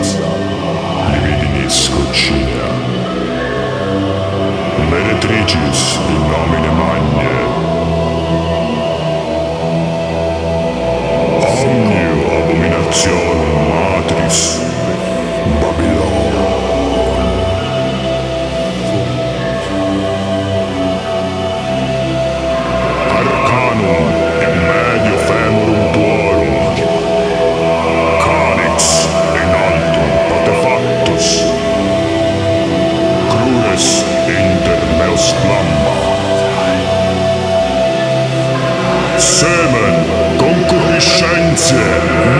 lividi scocina. Meretricis in nomine Magne. Omnio abominationum matris Babylon. Arcanum in medio femorum tuorum. Calix in altum patefactus. Crures inter meus flamma. Semen concupiscentiae